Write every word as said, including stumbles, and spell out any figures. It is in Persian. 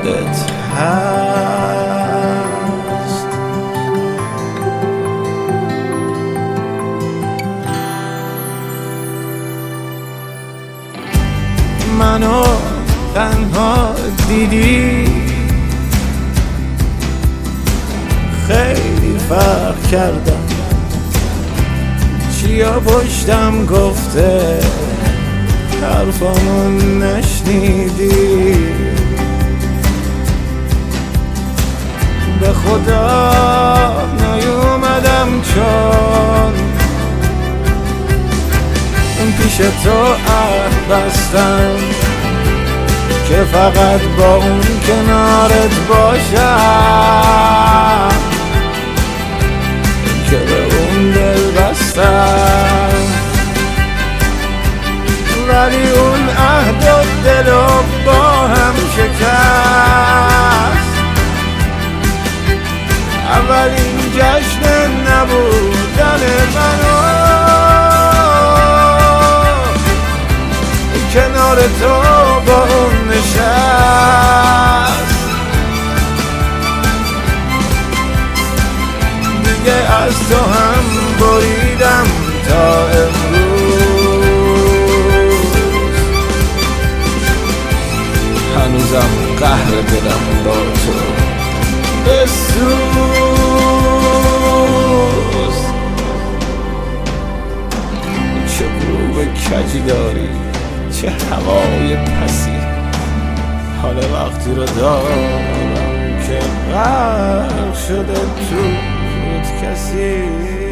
یادت هست. منو تنها دیدی خیلی فرق کردم، چیا پشتم گفته حرفامون نشنیدی. به خدا نیومدم چون پیش تو عهد بستم که فقط با اون کنارت باشم، که به اون دل بستم. ولی اون عهد و دل و با هم شکست. اولین جشن نبودن منو کنار تو با اون نشست. دیگه از تو هم بریدم تا امروز، هنوزم قهر دلم با تو بسوز. چه غروب کجی داری، چه هوای پسی، حال وقتی رو دارم که غرق شده توت کسی.